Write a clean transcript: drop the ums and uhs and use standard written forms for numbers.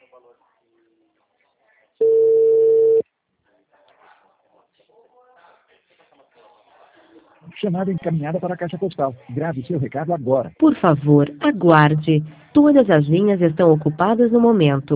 Chamada encaminhada para a caixa postal. Grave seu recado agora. Por favor, aguarde. Todas as linhas estão ocupadas no momento.